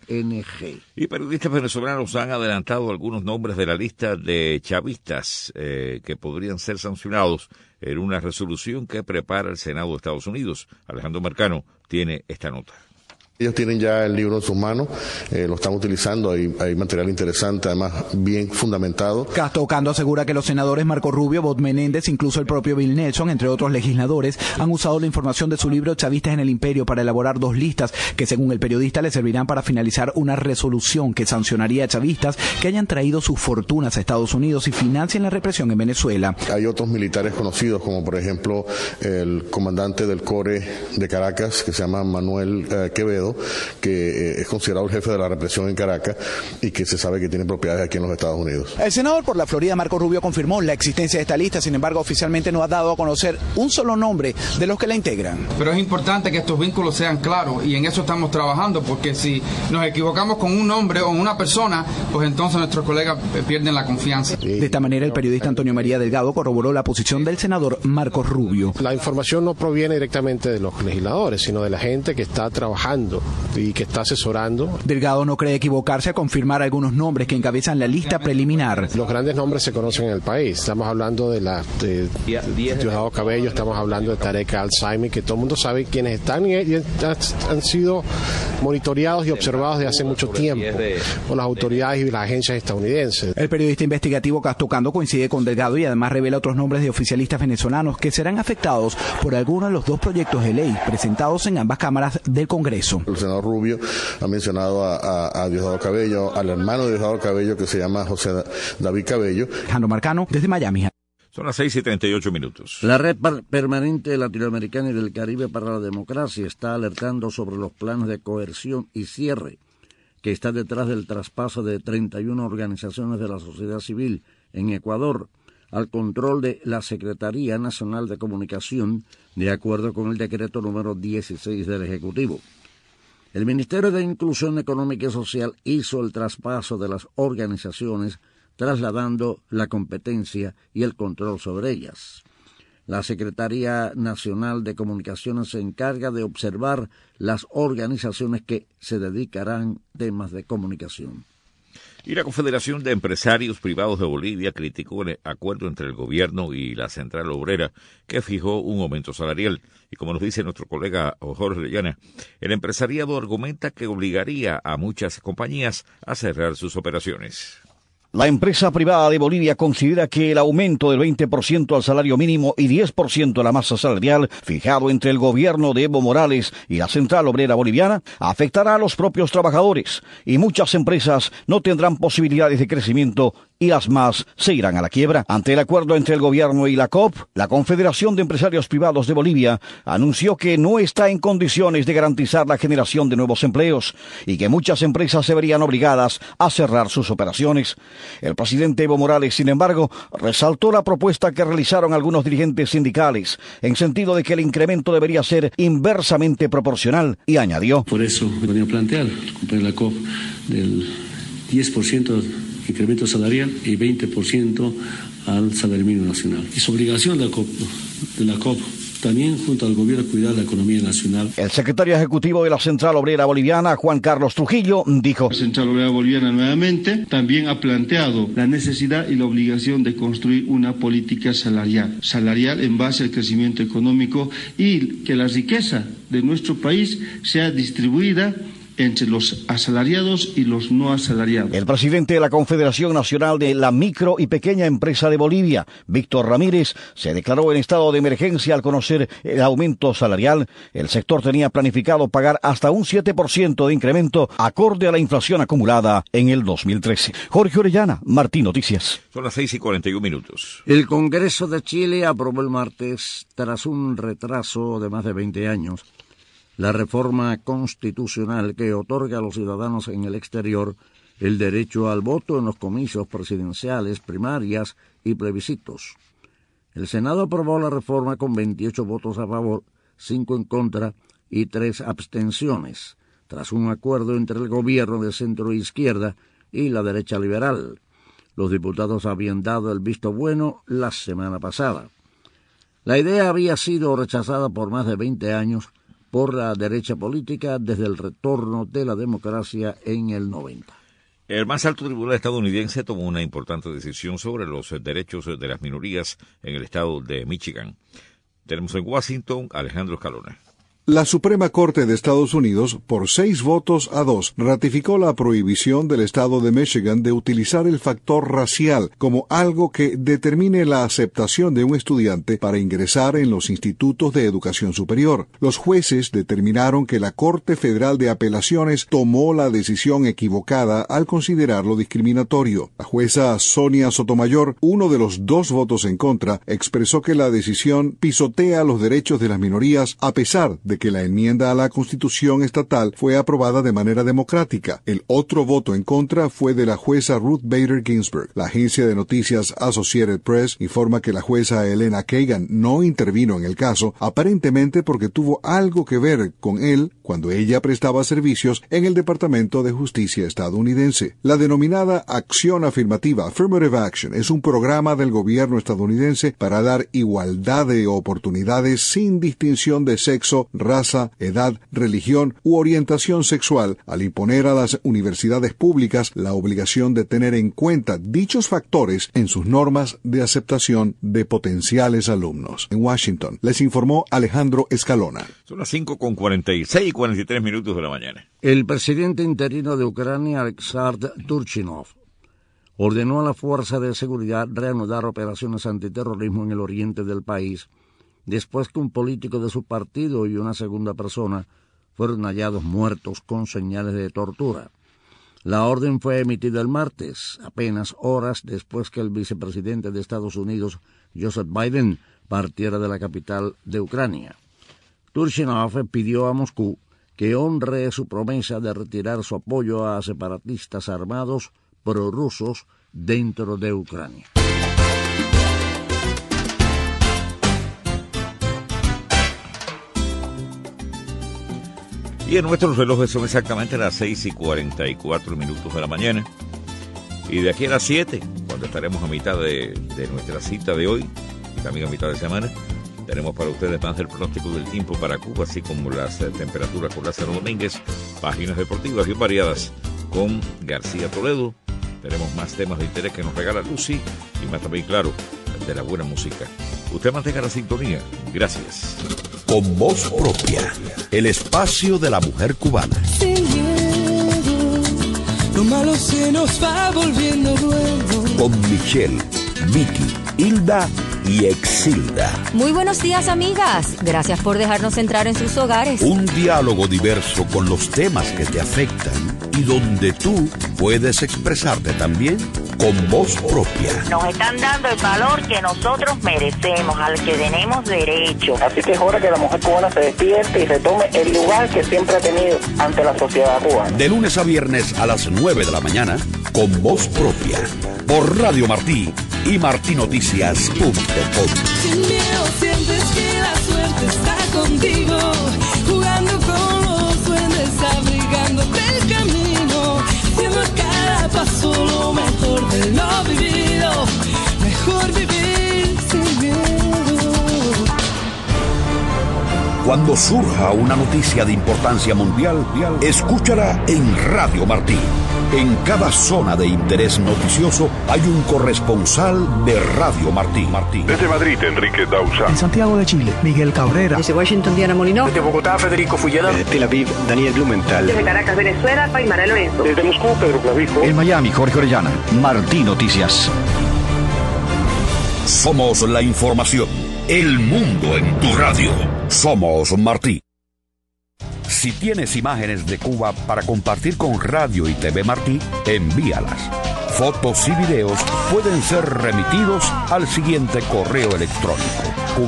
ONG. Y periodistas venezolanos han adelantado algunos nombres de la lista de chavistas que podrían ser sancionados en una resolución que prepara el Senado de Estados Unidos. Alejandro Marcano tiene esta nota. Ellos tienen ya el libro en sus manos, lo están utilizando, hay material interesante, además bien fundamentado. Castro Ocando asegura que los senadores Marco Rubio, Bob Menéndez, incluso el propio Bill Nelson, entre otros legisladores, han usado la información de su libro Chavistas en el Imperio para elaborar dos listas que, según el periodista, le servirán para finalizar una resolución que sancionaría a chavistas que hayan traído sus fortunas a Estados Unidos y financien la represión en Venezuela. Hay otros militares conocidos, como por ejemplo el comandante del CORE de Caracas, que se llama Manuel Quevedo, que es considerado el jefe de la represión en Caracas y que se sabe que tiene propiedades aquí en los Estados Unidos. El senador por la Florida, Marco Rubio, confirmó la existencia de esta lista, sin embargo, oficialmente no ha dado a conocer un solo nombre de los que la integran. Pero es importante que estos vínculos sean claros y en eso estamos trabajando, porque si nos equivocamos con un nombre o una persona, pues entonces nuestros colegas pierden la confianza. De esta manera, el periodista Antonio María Delgado corroboró la posición del senador Marco Rubio. La información no proviene directamente de los legisladores, sino de la gente que está trabajando y que está asesorando. Delgado no cree equivocarse a confirmar algunos nombres que encabezan la lista preliminar. Los grandes nombres se conocen en el país. Estamos hablando de Diosdado Cabello, estamos hablando de Tarek Al-Saimi, que todo el mundo sabe quiénes están y han sido monitoreados y observados desde hace mucho tiempo por las autoridades y las agencias estadounidenses. El periodista investigativo Castro Ocando coincide con Delgado y además revela otros nombres de oficialistas venezolanos que serán afectados por alguno de los dos proyectos de ley presentados en ambas cámaras del Congreso. El senador Rubio ha mencionado a Diosdado Cabello, al hermano de Diosdado Cabello, que se llama José David Cabello. Alejandro Marcano, desde Miami. Son las 6:38. La Red Permanente Latinoamericana y del Caribe para la Democracia está alertando sobre los planes de coerción y cierre que está detrás del traspaso de 31 organizaciones de la sociedad civil en Ecuador al control de la Secretaría Nacional de Comunicación, de acuerdo con el decreto número 16 del Ejecutivo. El Ministerio de Inclusión Económica y Social hizo el traspaso de las organizaciones, trasladando la competencia y el control sobre ellas. La Secretaría Nacional de Comunicaciones se encarga de observar las organizaciones que se dedicarán a temas de comunicación. Y la Confederación de Empresarios Privados de Bolivia criticó el acuerdo entre el gobierno y la Central Obrera que fijó un aumento salarial. Y como nos dice nuestro colega Jorge Orellana, el empresariado argumenta que obligaría a muchas compañías a cerrar sus operaciones. La empresa privada de Bolivia considera que el aumento del 20% al salario mínimo y 10% a la masa salarial fijado entre el gobierno de Evo Morales y la Central Obrera Boliviana afectará a los propios trabajadores y muchas empresas no tendrán posibilidades de crecimiento y las más se irán a la quiebra. Ante el acuerdo entre el gobierno y la COP, la Confederación de Empresarios Privados de Bolivia anunció que no está en condiciones de garantizar la generación de nuevos empleos y que muchas empresas se verían obligadas a cerrar sus operaciones. El presidente Evo Morales, sin embargo, resaltó la propuesta que realizaron algunos dirigentes sindicales en sentido de que el incremento debería ser inversamente proporcional y añadió: por eso me venía a plantear cumplir la COP del 10% incremento salarial y 20% al salario mínimo nacional. Es obligación de la COP también junto al gobierno cuidar la economía nacional. El secretario ejecutivo de la Central Obrera Boliviana, Juan Carlos Trujillo, dijo: la Central Obrera Boliviana nuevamente también ha planteado la necesidad y la obligación de construir una política salarial en base al crecimiento económico y que la riqueza de nuestro país sea distribuida entre los asalariados y los no asalariados. El presidente de la Confederación Nacional de la Micro y Pequeña Empresa de Bolivia, Víctor Ramírez, se declaró en estado de emergencia al conocer el aumento salarial. El sector tenía planificado pagar hasta un 7% de incremento acorde a la inflación acumulada en el 2013. Jorge Orellana, Martín Noticias. Son las 6:41. El Congreso de Chile aprobó el martes, tras un retraso de más de 20 años, la reforma constitucional que otorga a los ciudadanos en el exterior el derecho al voto en los comicios presidenciales, primarias y plebiscitos. El Senado aprobó la reforma con 28 votos a favor, 5 en contra y 3 abstenciones, tras un acuerdo entre el gobierno de centro izquierda y la derecha liberal. Los diputados habían dado el visto bueno la semana pasada. La idea había sido rechazada por más de 20 años por la derecha política desde el retorno de la democracia en el 90. El más alto tribunal estadounidense tomó una importante decisión sobre los derechos de las minorías en el estado de Michigan. Tenemos en Washington a Alejandro Escalona. La Suprema Corte de Estados Unidos, por 6 votos a 2, ratificó la prohibición del estado de Michigan de utilizar el factor racial como algo que determine la aceptación de un estudiante para ingresar en los institutos de educación superior. Los jueces determinaron que la Corte Federal de Apelaciones tomó la decisión equivocada al considerarlo discriminatorio. La jueza Sonia Sotomayor, uno de los 2 votos en contra, expresó que la decisión pisotea los derechos de las minorías a pesar de que la enmienda a la Constitución estatal fue aprobada de manera democrática. El otro voto en contra fue de la jueza Ruth Bader Ginsburg. La agencia de noticias Associated Press informa que la jueza Elena Kagan no intervino en el caso, aparentemente porque tuvo algo que ver con él cuando ella prestaba servicios en el Departamento de Justicia estadounidense. La denominada Acción Afirmativa, Affirmative Action, es un programa del gobierno estadounidense para dar igualdad de oportunidades sin distinción de sexo, raza, edad, religión u orientación sexual, al imponer a las universidades públicas la obligación de tener en cuenta dichos factores en sus normas de aceptación de potenciales alumnos. En Washington, les informó Alejandro Escalona. Son las 5:46 y 43 minutos de la mañana. El presidente interino de Ucrania, Alexander Turchinov, ordenó a la Fuerza de Seguridad reanudar operaciones antiterrorismo en el oriente del país, después que un político de su partido y una segunda persona fueron hallados muertos con señales de tortura. La orden fue emitida el martes, apenas horas después que el vicepresidente de Estados Unidos, Joseph Biden, partiera de la capital de Ucrania. Turchinov pidió a Moscú que honre su promesa de retirar su apoyo a separatistas armados prorrusos dentro de Ucrania. Y en nuestros relojes son exactamente las 6:44 de la mañana. Y de aquí a las 7, cuando estaremos a mitad de nuestra cita de hoy, también a mitad de semana, Tenemos para ustedes más del pronóstico del tiempo para Cuba, así como las temperaturas con Lázaro Domínguez, páginas deportivas bien variadas con García Toledo. Tenemos más temas de interés que nos regala Lucy y más también, claro, de la buena música. Usted mantenga la sintonía. Gracias. Con voz propia, el espacio de la mujer cubana. Sin miedo, lo malo se nos va volviendo bueno. Con Michelle, Vicky, Hilda y Exilda. Muy buenos días, amigas. Gracias por dejarnos entrar en sus hogares. Un diálogo diverso con los temas que te afectan y donde tú puedes expresarte también con voz propia. Nos están dando el valor que nosotros merecemos, al que tenemos derecho. Así que es hora que la mujer cubana se despierte y retome el lugar que siempre ha tenido ante la sociedad cubana. De lunes a viernes a las 9 de la mañana, con voz propia, por Radio Martí y martinoticias.com. Sin miedo sientes que la suerte está contigo, jugando con los duendes, abrigándote el camino, haciendo cada paso lo mejor de lo vivido, mejor vivir sin miedo. Cuando surja una noticia de importancia mundial, escúchala en Radio Martí. En cada zona de interés noticioso hay un corresponsal de Radio Martí. Desde Madrid, Enrique Dausa. En Santiago de Chile, Miguel Cabrera. Desde Washington, Diana Molinó. Desde Bogotá, Federico Fulleda. Desde Tel Aviv, Daniel Blumenthal. Desde Caracas, Venezuela, Paimara Lorenzo. Desde Moscú, Pedro Clavijo. En Miami, Jorge Orellana. Martí Noticias. Somos la información. El mundo en tu radio. Somos Martí. Si tienes imágenes de Cuba para compartir con Radio y TV Martí, envíalas. Fotos y videos pueden ser remitidos al siguiente correo electrónico: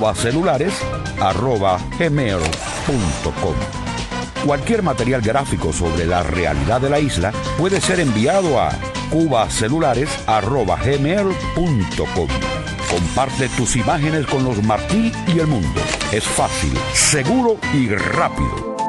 cubacelulares@gmail.com. Cualquier material gráfico sobre la realidad de la isla puede ser enviado a cubacelulares@gmail.com. Comparte tus imágenes con los Martí y el mundo. Es fácil, seguro y rápido.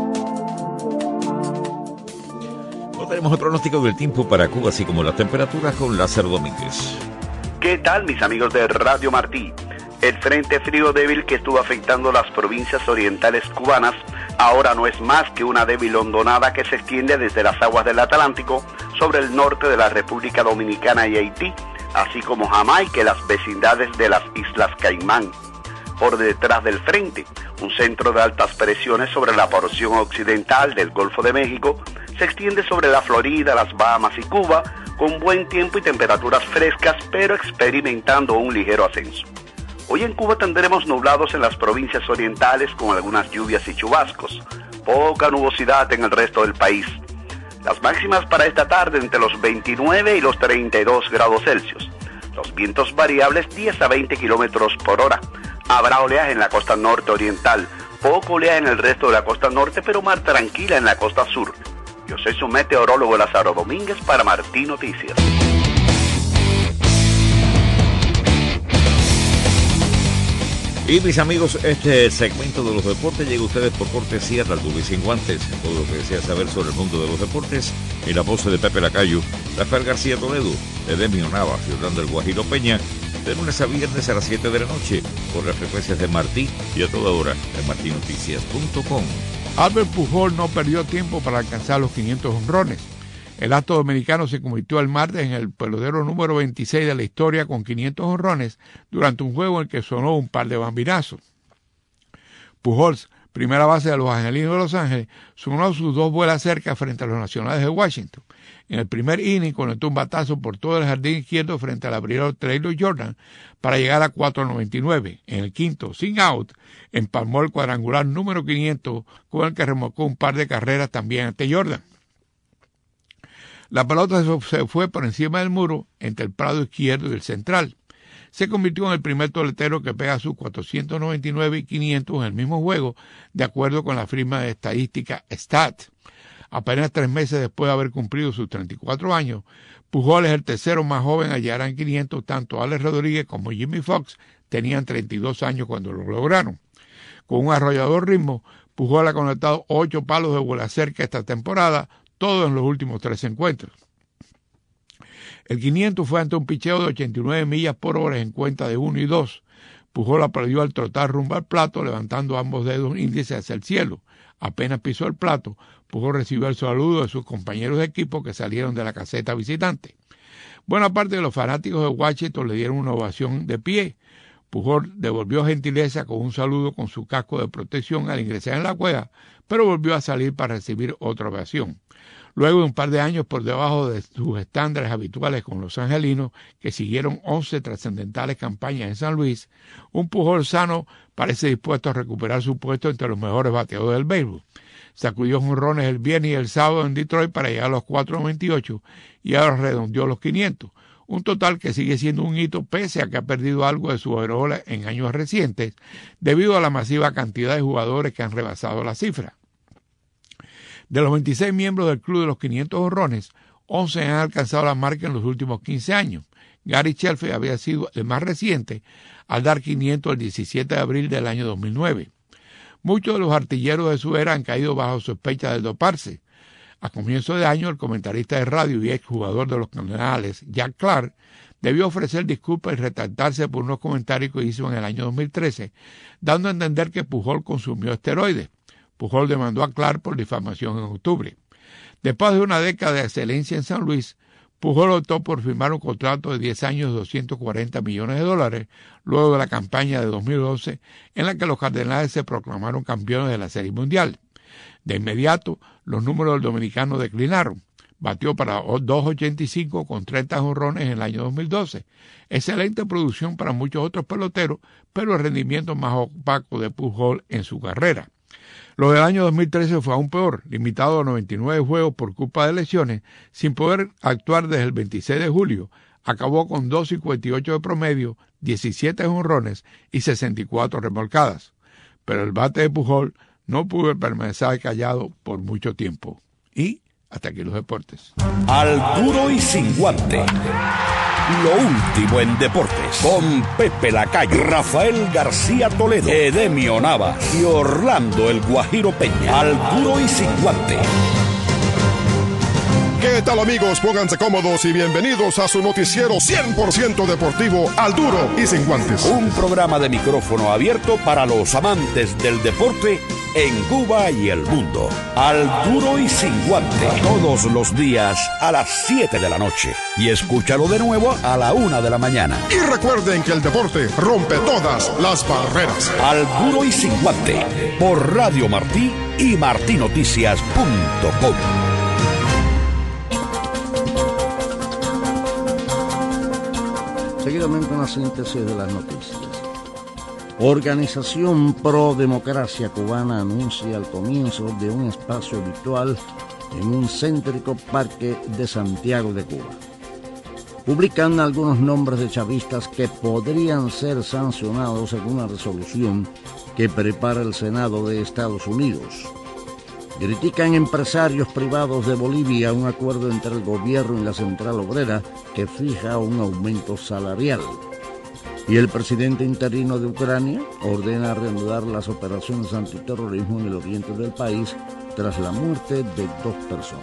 Tenemos el pronóstico del tiempo para Cuba, así como las temperaturas con Lázaro Domínguez. ¿Qué tal, mis amigos de Radio Martí? El frente frío débil que estuvo afectando las provincias orientales cubanas ahora no es más que una débil hondonada que se extiende desde las aguas del Atlántico sobre el norte de la República Dominicana y Haití, así como Jamaica y las vecindades de las Islas Caimán. Por detrás del frente, un centro de altas presiones sobre la porción occidental del Golfo de México se extiende sobre la Florida, las Bahamas y Cuba, con buen tiempo y temperaturas frescas, pero experimentando un ligero ascenso. Hoy en Cuba tendremos nublados en las provincias orientales con algunas lluvias y chubascos, poca nubosidad en el resto del país. Las máximas para esta tarde entre los 29 y los 32 grados Celsius. Los vientos variables 10 a 20 kilómetros por hora. Habrá oleaje en la costa norte oriental, poco oleaje en el resto de la costa norte, pero mar tranquila en la costa sur. Yo soy su meteorólogo Lázaro Domínguez para Martí Noticias. Y mis amigos, este segmento de los deportes llega a ustedes por cortesía de Alduve Sin Guantes. Todo lo que desea saber sobre el mundo de los deportes, en la voz de Pepe Lacayo, Rafael García Toledo, Edemio Navas y Orlando El Guajiro Peña, de lunes a viernes a las 7 de la noche, por las frecuencias de Martí y a toda hora en martinoticias.com. Albert Pujol no perdió tiempo para alcanzar los 500 honrones. El astro dominicano se convirtió el martes en el pelotero número 26 de la historia con 500 honrones durante un juego en el que sonó un par de bambinazos. Pujols, primera base de los Angelinos de Los Ángeles, sonó sus dos vuelas cerca frente a los Nacionales de Washington. En el primer inning conectó un batazo por todo el jardín izquierdo frente al abridor Taylor Jordan para llegar a 4.99. En el quinto, sin out, empalmó el cuadrangular número 500 con el que remolcó un par de carreras también ante Jordan. La pelota se fue por encima del muro entre el prado izquierdo y el central. Se convirtió en el primer toletero que pega sus 499 y 500 en el mismo juego, de acuerdo con la firma de estadística Stat. Apenas 3 meses después de haber cumplido sus 34 años, Pujol es el tercero más joven a llegar a 500, tanto Alex Rodríguez como Jimmy Fox tenían 32 años cuando lo lograron. Con un arrollador ritmo, Pujol ha conectado 8 palos de vuela cerca esta temporada, todo en los últimos 3 encuentros. El 500 fue ante un picheo de 89 millas por hora en cuenta de 1 y 2. Pujol aplaudió al trotar rumbo al plato, levantando ambos dedos índices hacia el cielo. Apenas pisó el plato, Pujol recibió el saludo de sus compañeros de equipo que salieron de la caseta visitante. Buena parte de los fanáticos de Washington le dieron una ovación de pie. Pujol devolvió gentileza con un saludo con su casco de protección al ingresar en la cueva, pero volvió a salir para recibir otra ovación. Luego de un par de años por debajo de sus estándares habituales con los angelinos, que siguieron 11 trascendentales campañas en San Luis, un Pujol sano parece dispuesto a recuperar su puesto entre los mejores bateadores del béisbol. Sacudió jonrones el viernes y el sábado en Detroit para llegar a los 498 y ahora redondeó los 500. Un total que sigue siendo un hito pese a que ha perdido algo de su overall en años recientes debido a la masiva cantidad de jugadores que han rebasado la cifra. De los 26 miembros del club de los 500 jonrones, 11 han alcanzado la marca en los últimos 15 años. Gary Sheffield había sido el más reciente al dar 500 el 17 de abril del año 2009. Muchos de los artilleros de su era han caído bajo sospecha de doparse. A comienzo de año, el comentarista de radio y exjugador de los Cardenales, Jack Clark, debió ofrecer disculpas y retractarse por unos comentarios que hizo en el año 2013, dando a entender que Pujol consumió esteroides. Pujol demandó a Clark por difamación en octubre. Después de una década de excelencia en San Luis, Pujol optó por firmar un contrato de 10 años de $240 millones, luego de la campaña de 2012, en la que los Cardenales se proclamaron campeones de la Serie Mundial. De inmediato, los números del dominicano declinaron. Batió para 2.85 con 30 jonrones en el año 2012. Excelente producción para muchos otros peloteros, pero el rendimiento más opaco de Pujol en su carrera. Lo del año 2013 fue aún peor, limitado a 99 juegos por culpa de lesiones, sin poder actuar desde el 26 de julio. Acabó con 2.58 de promedio, 17 jonrones y 64 remolcadas. Pero el bate de Pujol no pudo permanecer callado por mucho tiempo. Y hasta aquí los deportes. Al duro y sin guante. Lo último en deportes. Con Pepe Lacayo, Rafael García Toledo, Edemio Navas y Orlando el Guajiro Peña. Al duro y sin guante. ¿Qué tal, amigos? Pónganse cómodos y bienvenidos a su noticiero 100% deportivo, Al Duro y Sin Guantes. Un programa de micrófono abierto para los amantes del deporte en Cuba y el mundo. Al Duro y Sin Guante. Todos los días a las 7 de la noche. Y escúchalo de nuevo a la 1 de la mañana. Y recuerden que el deporte rompe todas las barreras. Al Duro y Sin Guante. Por Radio Martí y martinoticias.com. Seguidamente una síntesis de las noticias. Organización Pro Democracia Cubana anuncia el comienzo de un espacio virtual en un céntrico parque de Santiago de Cuba. Publican algunos nombres de chavistas que podrían ser sancionados en una resolución que prepara el Senado de Estados Unidos. Critican empresarios privados de Bolivia un acuerdo entre el gobierno y la central obrera que fija un aumento salarial. Y el presidente interino de Ucrania ordena reanudar las operaciones antiterrorismo en el oriente del país tras la muerte de 2 personas.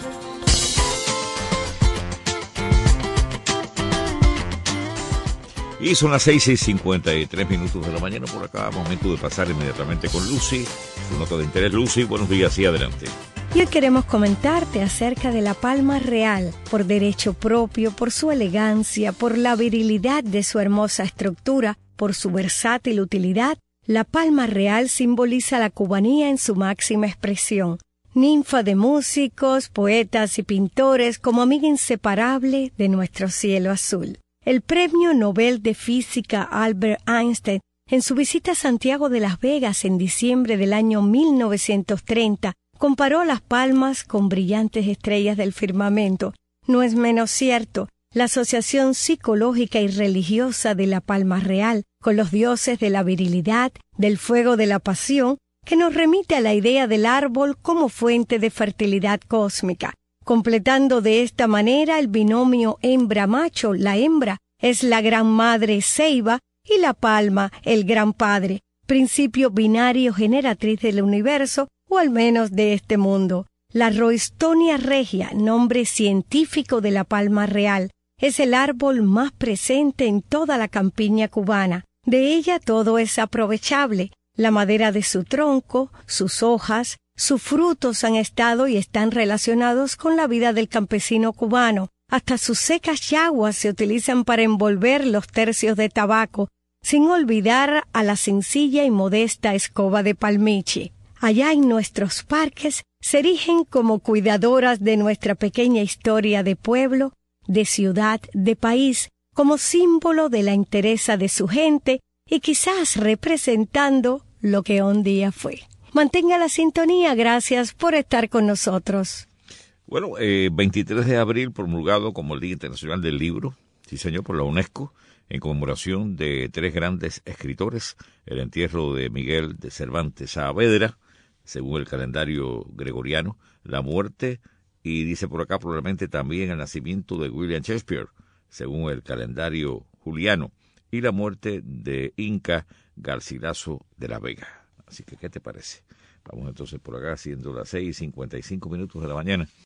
Y son las 6:53 de la mañana por acá. Momento de pasar inmediatamente con Lucy. Su nota de interés, Lucy. Buenos días y adelante. Y hoy queremos comentarte acerca de la palma real, por derecho propio, por su elegancia, por la virilidad de su hermosa estructura, por su versátil utilidad. La palma real simboliza la cubanía en su máxima expresión. Ninfa de músicos, poetas y pintores como amiga inseparable de nuestro cielo azul. El Premio Nobel de Física Albert Einstein, en su visita a Santiago de Las Vegas en diciembre del año 1930, comparó las palmas con brillantes estrellas del firmamento. No es menos cierto la asociación psicológica y religiosa de la palma real con los dioses de la virilidad, del fuego de la pasión, que nos remite a la idea del árbol como fuente de fertilidad cósmica. Completando de esta manera el binomio hembra-macho, la hembra es la gran madre ceiba y la palma el gran padre, principio binario generatriz del universo, o al menos de este mundo. La Roistonia regia, nombre científico de la palma real, es el árbol más presente en toda la campiña cubana. De ella todo es aprovechable. La madera de su tronco, sus hojas, sus frutos han estado y están relacionados con la vida del campesino cubano. Hasta sus secas yaguas se utilizan para envolver los tercios de tabaco, sin olvidar a la sencilla y modesta escoba de palmiche. Allá en nuestros parques se erigen como cuidadoras de nuestra pequeña historia de pueblo, de ciudad, de país, como símbolo de la entereza de su gente y quizás representando lo que un día fue. Mantenga la sintonía, gracias por estar con nosotros. Bueno, 23 de abril promulgado como el Día Internacional del Libro, sí señor, por la UNESCO, en conmemoración de 3 grandes escritores, el entierro de Miguel de Cervantes Saavedra, según el calendario gregoriano, la muerte, y dice por acá probablemente también el nacimiento de William Shakespeare, según el calendario juliano, y la muerte de Inca Garcilaso de la Vega. Así que, ¿qué te parece? Vamos entonces por acá, siendo las 6:55 de la mañana.